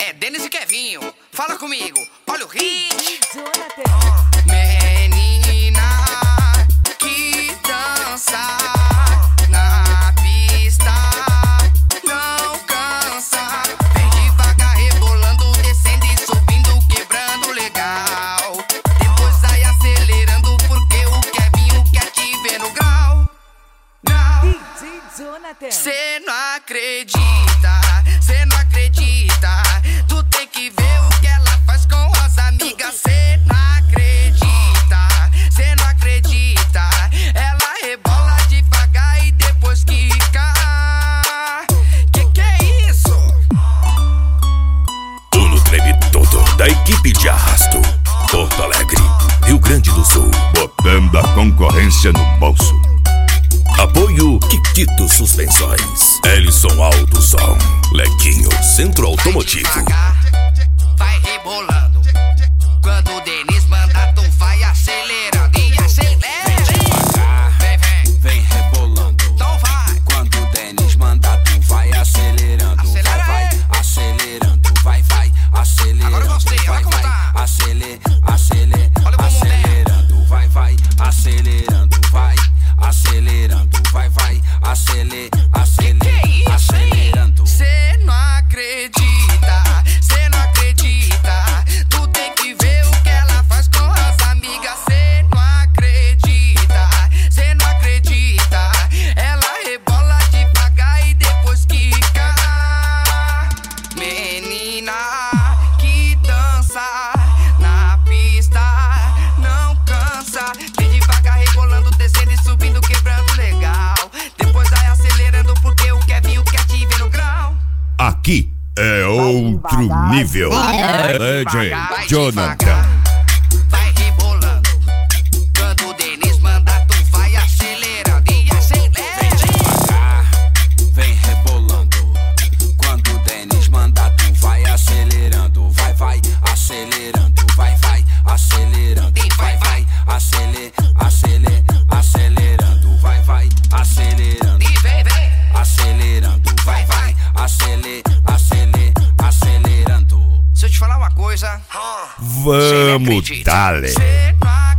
É Denis e Kevinho, fala comigo, olha o hit. Jonathan. Menina que dança na pista, não cansa. Vem devagar rebolando, descendo e subindo, quebrando legal. Depois sai acelerando, porque o Kevinho quer te ver no grau. DJ Jonathan. Cê não acredita, cê não acredita. Tu tem que ver o que ela faz com as amigas. Cê não acredita, cê não acredita. Ela rebola devagar e depois quica. Que é isso? Tudo treme todo da equipe de arrasto. Porto Alegre, Rio Grande do Sul. Botando a concorrência no bolso. Apoio Kikito Suspensões, Ellison Alto Som, Lequinho Centro Automotivo. Vai rebolando. Quando o Denis manda, tu vai acelerando e acelera. Vem rebolando. Então vai. Quando o Denis manda, tu vai acelerando. Acelera Vai aí. acelerando. Vai acelerando. Agora eu gostei, olha Vai como tá. acelerando. Olha o bumbum dela. Vai acelerando. Vai acelerando. Vai acelerando. Cê não acredita, cê não acredita. Tu tem que ver o que ela faz com as amigas. Cê não acredita, cê não acredita. Ela rebola devagar e depois quica. Menina que dança na pista, não cansa. Vem devagar rebolando, descendo e subindo, quebrando legal. Depois vai acelerando, porque o Kevinho quer te ver no grau. Aqui é outro nível. DJ Vai Jonathan. devagar, vai rebolando. Quando o Denis manda, tu vai acelerando e acelera. Vem rebolando. Quando o Denis manda, tu vai acelerando. Vai acelerando. Vai acelerando. E vai acelerando. Vai acelerando. e vem. Acelerando. Vai acelerando. Se eu te falar uma coisa, Vamos, dale. cê não